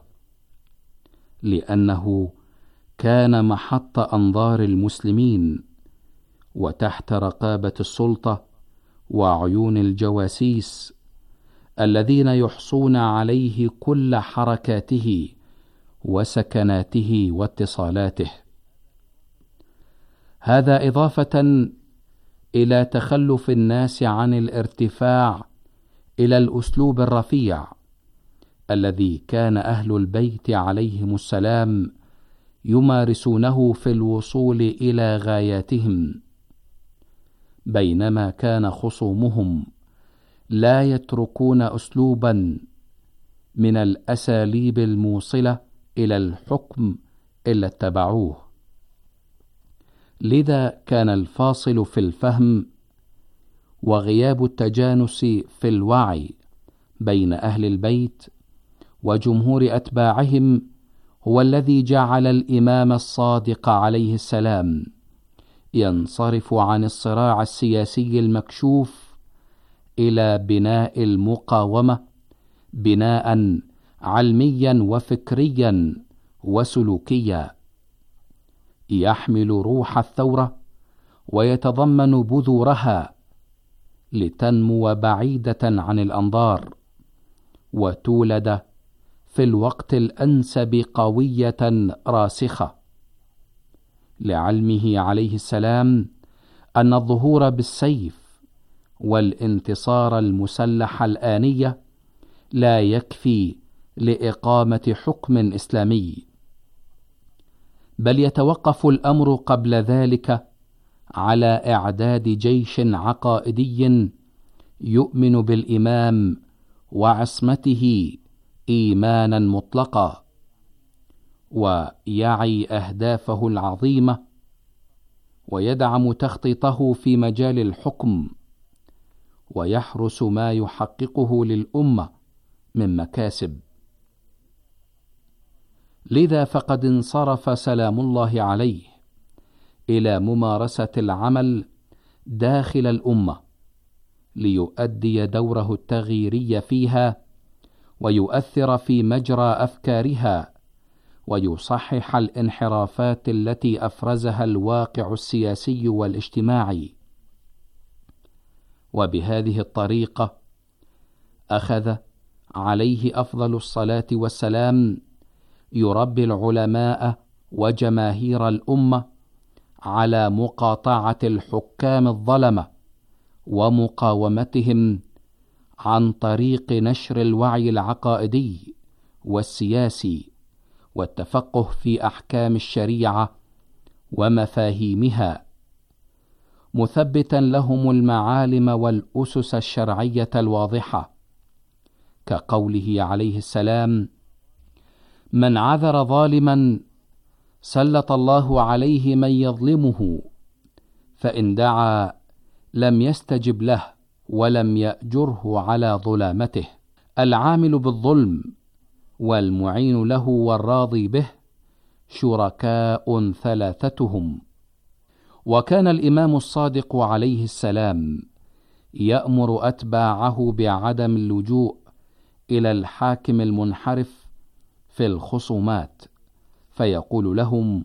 لأنه كان محط أنظار المسلمين وتحت رقابة السلطة وعيون الجواسيس الذين يحصون عليه كل حركاته وسكناته واتصالاته. هذا إضافة إلى تخلف الناس عن الارتفاع إلى الأسلوب الرفيع الذي كان أهل البيت عليهم السلام يمارسونه في الوصول إلى غاياتهم، بينما كان خصومهم لا يتركون أسلوبا من الأساليب الموصلة إلى الحكم إلا اتبعوه. لذا كان الفاصل في الفهم وغياب التجانس في الوعي بين أهل البيت وجمهور أتباعهم هو الذي جعل الإمام الصادق عليه السلام ينصرف عن الصراع السياسي المكشوف إلى بناء المقاومة بناء علميا وفكريا وسلوكيا يحمل روح الثورة ويتضمن بذورها لتنمو بعيدة عن الأنظار وتولد في الوقت الأنسب قوية راسخة، لعلمه عليه السلام أن الظهور بالسيف والانتصار المسلح الآنية لا يكفي لإقامة حكم إسلامي، بل يتوقف الأمر قبل ذلك على إعداد جيش عقائدي يؤمن بالإمام وعصمته إيمانا مطلقا، ويعي أهدافه العظيمة ويدعم تخطيطه في مجال الحكم، ويحرس ما يحققه للأمة من مكاسب. لذا فقد انصرف سلام الله عليه إلى ممارسة العمل داخل الأمة ليؤدي دوره التغييري فيها ويؤثر في مجرى أفكارها ويصحح الانحرافات التي أفرزها الواقع السياسي والاجتماعي. وبهذه الطريقة أخذ عليه أفضل الصلاة والسلام يربي العلماء وجماهير الأمة على مقاطعة الحكام الظلمة ومقاومتهم عن طريق نشر الوعي العقائدي والسياسي والتفقه في أحكام الشريعة ومفاهيمها، مثبتا لهم المعالم والأسس الشرعية الواضحة، كقوله عليه السلام: من عذر ظالما سلط الله عليه من يظلمه، فإن دعا لم يستجب له ولم يأجره على ظلامته. العامل بالظلم والمعين له والراضي به شركاء ثلاثتهم. وكان الإمام الصادق عليه السلام يأمر أتباعه بعدم اللجوء إلى الحاكم المنحرف في الخصومات، فيقول لهم: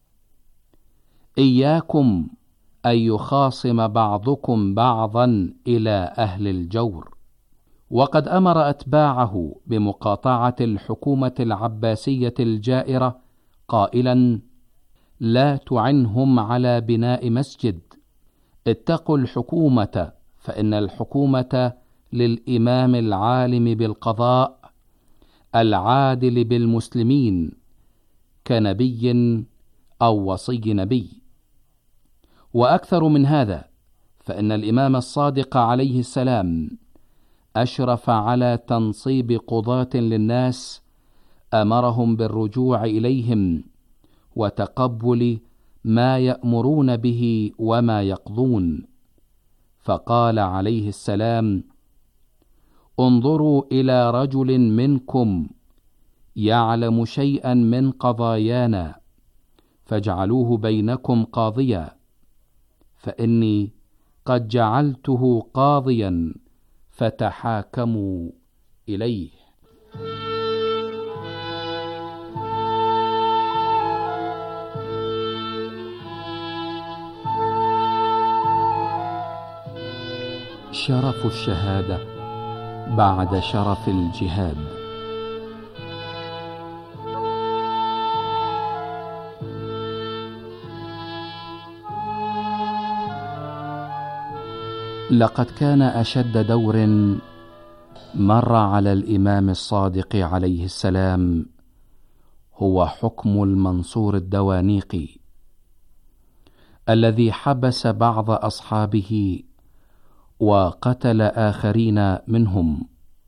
إياكم أن يخاصم بعضكم بعضا إلى أهل الجور. وقد أمر أتباعه بمقاطعة الحكومة العباسية الجائرة قائلا: لا تعنهم على بناء مسجد، اتقوا الحكومة، فإن الحكومة للإمام العالم بالقضاء العادل بالمسلمين كنبي أو وصي نبي. وأكثر من هذا، فإن الإمام الصادق عليه السلام أشرف على تنصيب قضاة للناس، أمرهم بالرجوع إليهم وتقبل ما يأمرون به وما يقضون، فقال عليه السلام: انظروا إلى رجل منكم يعلم شيئا من قضايانا فاجعلوه بينكم قاضيا، فإني قد جعلته قاضيا فتحاكموا إليه. شرف الشهادة بعد شرف الجهاد. لقد كان أشد دور مر على الإمام الصادق عليه السلام هو حكم المنصور الدوانيقي، الذي حبس بعض أصحابه وقتل آخرين منهم،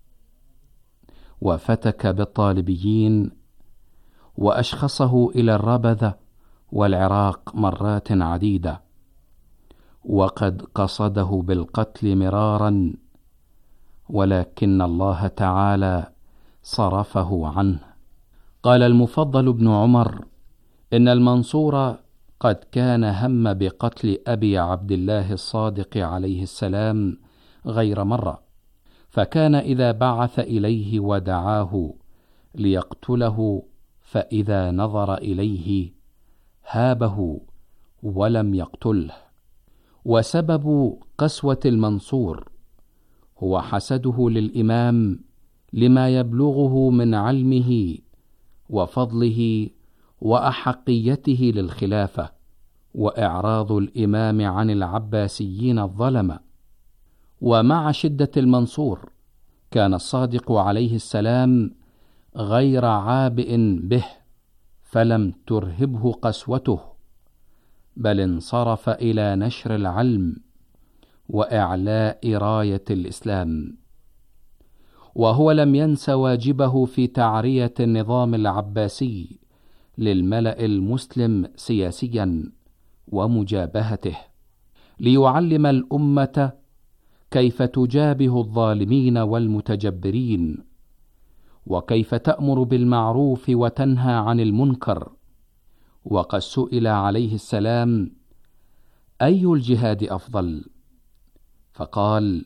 وفتك بالطالبيين، وأشخصه إلى الربذة والعراق مرات عديدة، وقد قصده بالقتل مرارا، ولكن الله تعالى صرفه عنه. قال المفضل بن عمر: إن المنصور قد كان هم بقتل أبي عبد الله الصادق عليه السلام غير مرة، فكان إذا بعث إليه ودعاه ليقتله فإذا نظر إليه هابه ولم يقتله. وسبب قسوة المنصور هو حسده للإمام لما يبلغه من علمه وفضله وأحقيته للخلافة، وإعراض الإمام عن العباسيين الظلمة. ومع شدة المنصور كان الصادق عليه السلام غير عابئ به، فلم ترهبه قسوته، بل انصرف إلى نشر العلم وإعلاء راية الإسلام. وهو لم ينس واجبه في تعرية النظام العباسي للملأ المسلم سياسيا ومجابهته، ليعلم الأمة كيف تجابه الظالمين والمتجبرين، وكيف تأمر بالمعروف وتنهى عن المنكر. وقد سئل عليه السلام: أي الجهاد أفضل؟ فقال: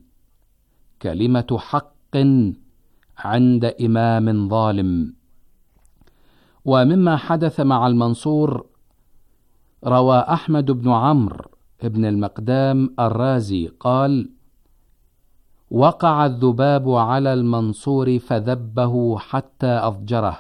كلمة حق عند إمام ظالم. ومما حدث مع المنصور روى أحمد بن عمرو بن المقدام الرازي قال: وقع الذباب على المنصور فذبه حتى أضجره،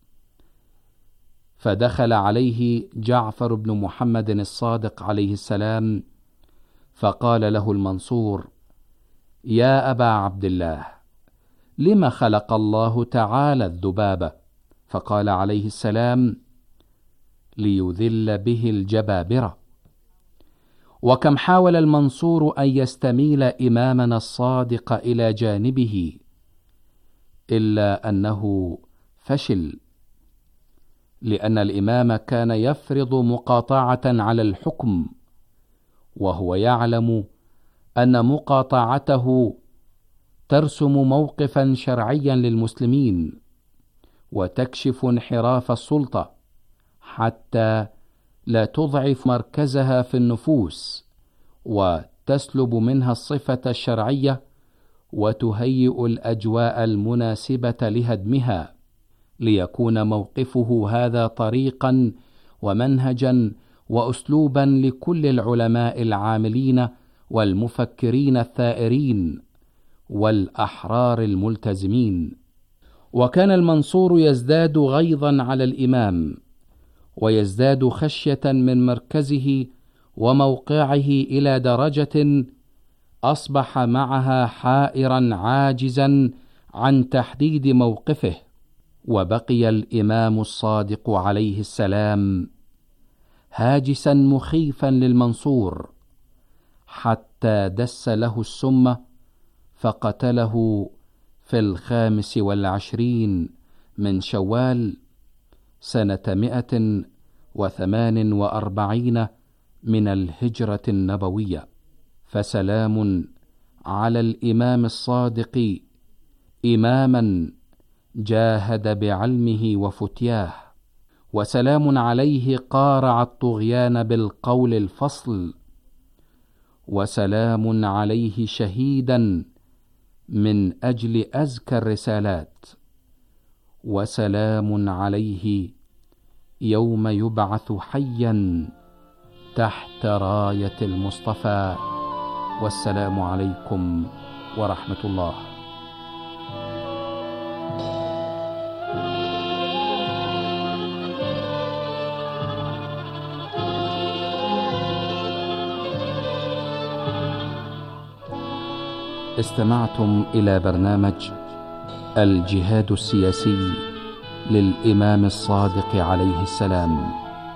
فدخل عليه جعفر بن محمد الصادق عليه السلام فقال له المنصور: يا أبا عبد الله، لم خلق الله تعالى الذباب؟ فقال عليه السلام: ليذل به الجبابرة. وكم حاول المنصور أن يستميل إمامنا الصادق إلى جانبه، إلا أنه فشل، لأن الإمام كان يفرض مقاطعة على الحكم، وهو يعلم أن مقاطعته ترسم موقفا شرعيا للمسلمين، وتكشف انحراف السلطة حتى لا تضعف مركزها في النفوس، وتسلب منها الصفة الشرعية، وتهيئ الأجواء المناسبة لهدمها، ليكون موقفه هذا طريقا ومنهجا وأسلوبا لكل العلماء العاملين والمفكرين الثائرين والأحرار الملتزمين. وكان المنصور يزداد غيظا على الإمام، ويزداد خشية من مركزه وموقعه إلى درجة أصبح معها حائرا عاجزا عن تحديد موقفه. وبقي الإمام الصادق عليه السلام هاجسا مخيفا للمنصور، حتى دس له السم فقتله في 25 من شوال سنة 148 من الهجرة النبوية. فسلام على الإمام الصادق، إماما جاهد بعلمه وفتياه، وسلام عليه قارع الطغيان بالقول الفصل، وسلام عليه شهيدا من أجل أزكى الرسالات، وسلام عليه يوم يبعث حيا تحت راية المصطفى. والسلام عليكم ورحمة الله. استمعتم إلى برنامج الجهاد السياسي للإمام الصادق عليه السلام.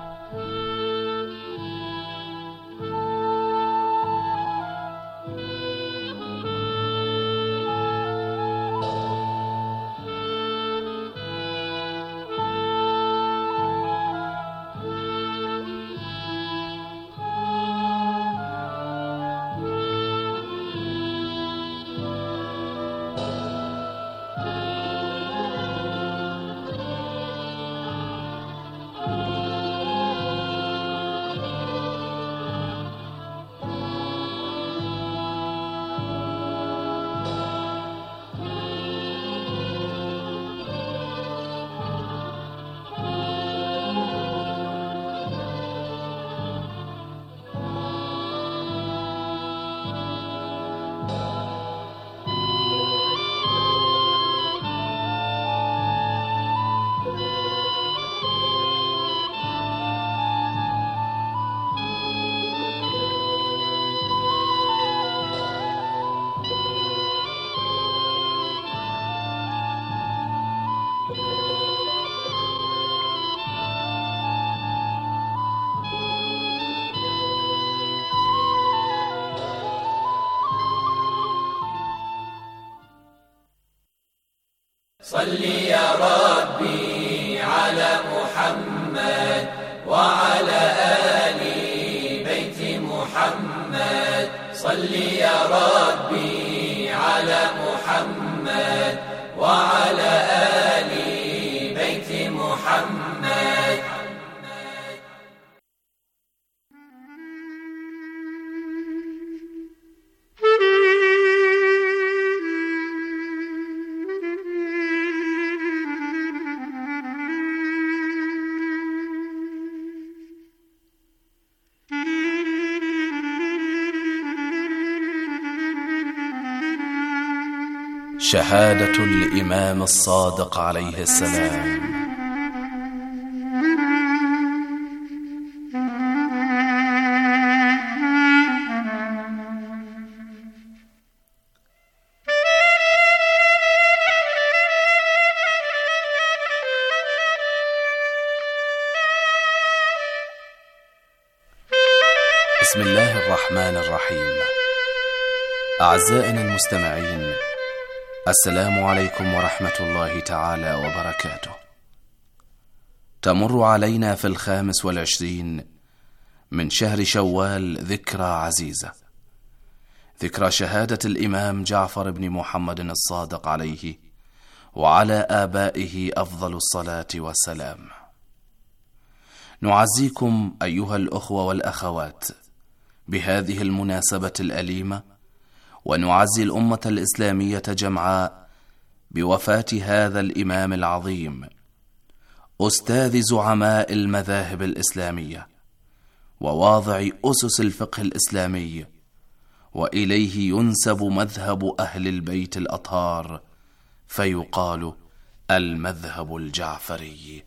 صل يا ربي على محمد وعلى آل بيت محمد. صل يا ربي على محمد وعلى آل بيت محمد.
شهادة الإمام الصادق عليه السلام. بسم الله الرحمن الرحيم. أعزائنا المستمعين، السلام عليكم ورحمة الله تعالى وبركاته. تمر علينا في 25 من شهر شوال ذكرى عزيزة، ذكرى شهادة الإمام جعفر بن محمد الصادق عليه وعلى آبائه أفضل الصلاة والسلام. نعزيكم أيها الأخوة والأخوات بهذه المناسبة الأليمة، ونعزي الأمة الإسلامية جمعاء بوفاة هذا الإمام العظيم، أستاذ زعماء المذاهب الإسلامية وواضع أسس الفقه الإسلامي، وإليه ينسب مذهب أهل البيت الأطهار، فيقال المذهب الجعفري.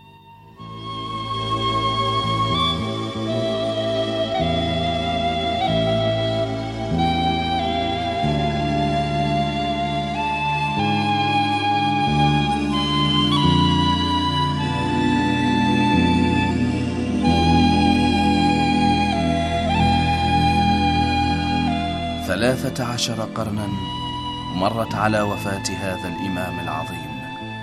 ثلاثة 13 قرنا مرت على وفاة هذا الإمام العظيم،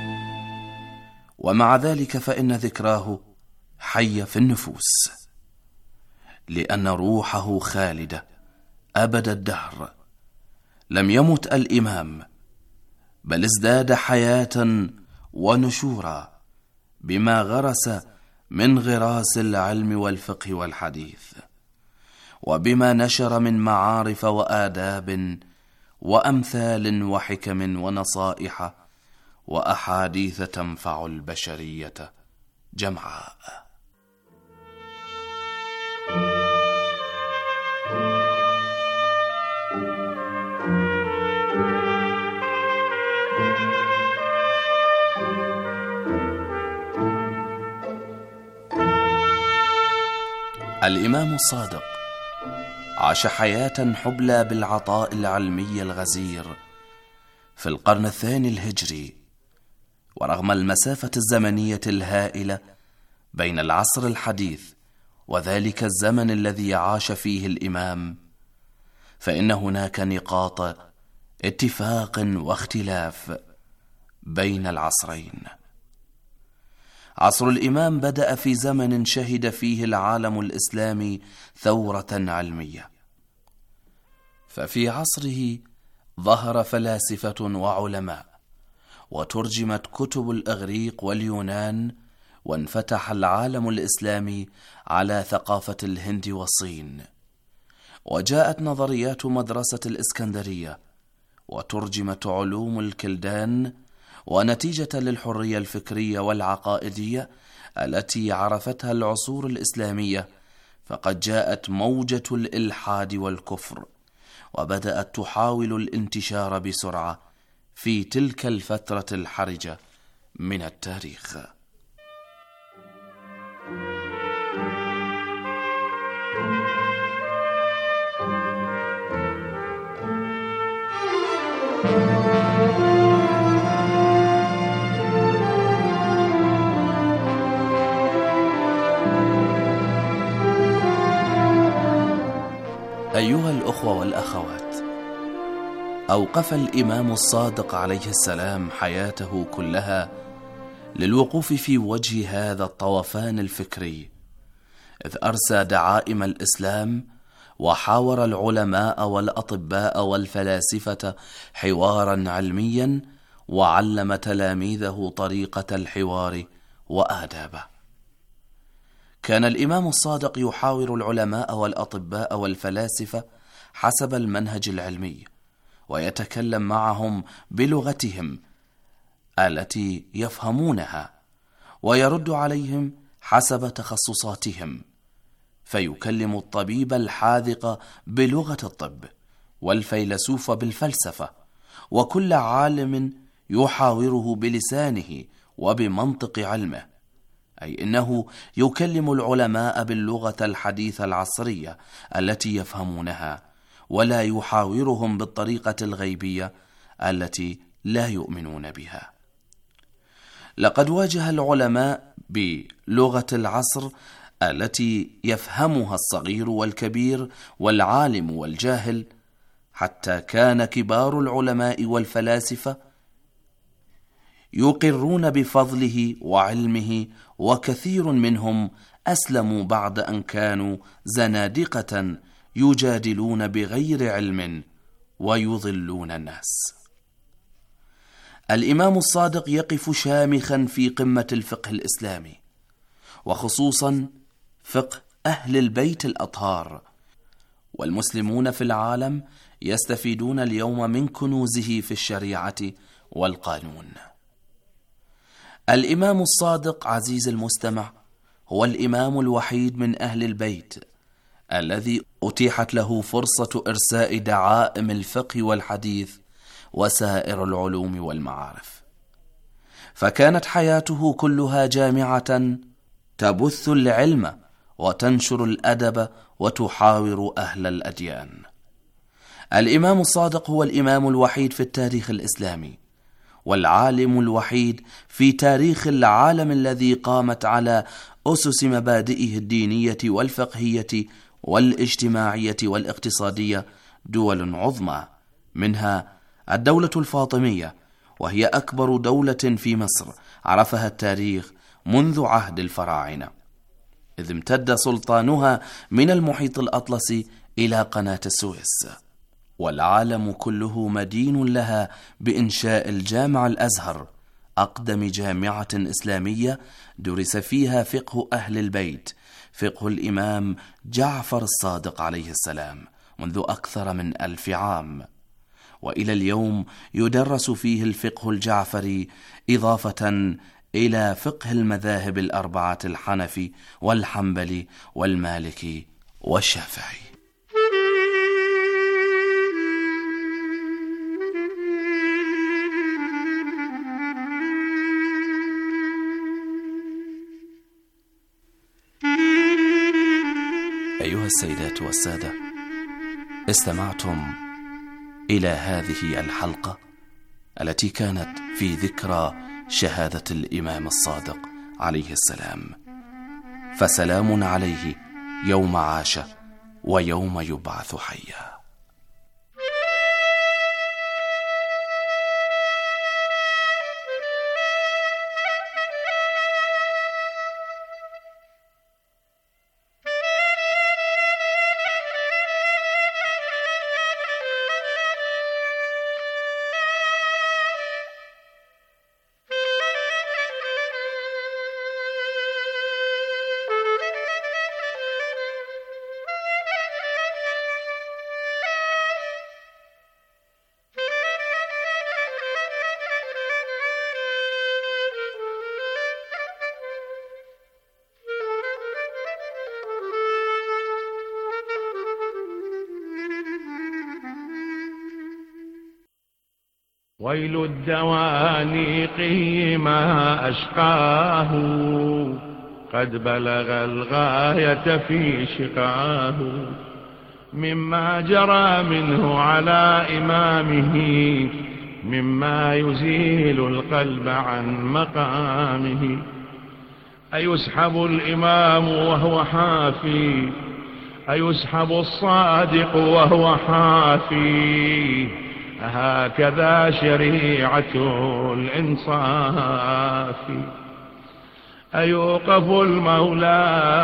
ومع ذلك فإن ذكراه حية في النفوس، لأن روحه خالدة أبد الدهر. لم يمت الإمام، بل ازداد حياة ونشورا بما غرس من غراس العلم والفقه والحديث، وبما نشر من معارف وآداب وأمثال وحكم ونصائح وأحاديث تنفع البشرية جمعاء. الإمام الصادق عاش حياة حبلى بالعطاء العلمي الغزير في القرن الثاني الهجري، ورغم المسافة الزمنية الهائلة بين العصر الحديث وذلك الزمن الذي عاش فيه الإمام، فإن هناك نقاط اتفاق واختلاف بين العصرين. عصر الإمام بدأ في زمن شهد فيه العالم الإسلامي ثورة علمية، ففي عصره ظهر فلاسفة وعلماء، وترجمت كتب الإغريق واليونان، وانفتح العالم الإسلامي على ثقافة الهند والصين، وجاءت نظريات مدرسة الإسكندرية، وترجمت علوم الكلدان، ونتيجة للحرية الفكرية والعقائدية التي عرفتها العصور الإسلامية، فقد جاءت موجة الإلحاد والكفر، وبدأت تحاول الانتشار بسرعة في تلك الفترة الحرجة من التاريخ. أيها الأخوة والأخوات، أوقف الإمام الصادق عليه السلام حياته كلها للوقوف في وجه هذا الطوفان الفكري، إذ أرسى دعائم الإسلام وحاور العلماء والأطباء والفلاسفة حوارا علميا، وعلم تلاميذه طريقة الحوار وآدابه. كان الإمام الصادق يحاور العلماء والأطباء والفلاسفة حسب المنهج العلمي، ويتكلم معهم بلغتهم التي يفهمونها، ويرد عليهم حسب تخصصاتهم، فيكلم الطبيب الحاذق بلغة الطب، والفيلسوف بالفلسفة، وكل عالم يحاوره بلسانه وبمنطق علمه، أي إنه يكلم العلماء باللغة الحديثة العصرية التي يفهمونها، ولا يحاورهم بالطريقة الغيبية التي لا يؤمنون بها. لقد واجه العلماء بلغة العصر التي يفهمها الصغير والكبير والعالم والجاهل، حتى كان كبار العلماء والفلاسفة يقرون بفضله وعلمه، وكثير منهم أسلموا بعد أن كانوا زنادقة يجادلون بغير علم ويضلون الناس. الإمام الصادق يقف شامخا في قمة الفقه الإسلامي، وخصوصا فقه أهل البيت الأطهار، والمسلمون في العالم يستفيدون اليوم من كنوزه في الشريعة والقانون. الإمام الصادق عزيز المستمع هو الإمام الوحيد من أهل البيت الذي أتيحت له فرصة إرساء دعائم الفقه والحديث وسائر العلوم والمعارف، فكانت حياته كلها جامعة تبث العلم وتنشر الأدب وتحاور أهل الأديان. الإمام الصادق هو الإمام الوحيد في التاريخ الإسلامي، والعالم الوحيد في تاريخ العالم الذي قامت على أسس مبادئه الدينية والفقهية والاجتماعية والاقتصادية دول عظمى، منها الدولة الفاطمية، وهي أكبر دولة في مصر عرفها التاريخ منذ عهد الفراعنة، إذ امتد سلطانها من المحيط الأطلسي إلى قناة السويس، والعالم كله مدين لها بإنشاء الجامع الأزهر، أقدم جامعة إسلامية درس فيها فقه أهل البيت، فقه الإمام جعفر الصادق عليه السلام، منذ أكثر من 1000 عام، وإلى اليوم يدرس فيه الفقه الجعفري، إضافة إلى فقه المذاهب الأربعة الحنفي والحنبلي والمالكي والشافعي. أيها السيدات والسادة، استمعتم إلى هذه الحلقة التي كانت في ذكرى شهادة الإمام الصادق عليه السلام، فسلام عليه يوم عاش ويوم يبعث حيا.
ويل الدوانيق ما أشقاه، قد بلغ الغاية في شقاه، مما جرى منه على إمامه، مما يزيل القلب عن مقامه. أيسحب الإمام وهو حافي، أيسحب الصادق وهو حافي، هكذا شريعة الإنصاف. أيوقف المولى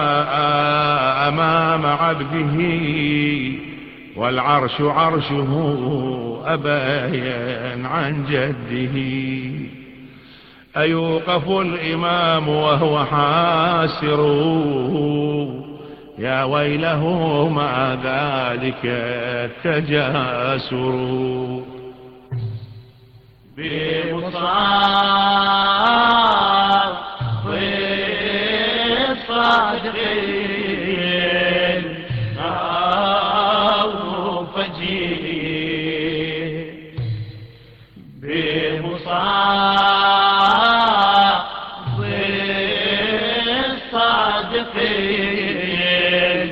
أمام عبده، والعرش عرشه أبين عن جده. أيوقف الإمام وهو حاسر، يا ويله ما ذلك التجاسر.
بمصاب الصادق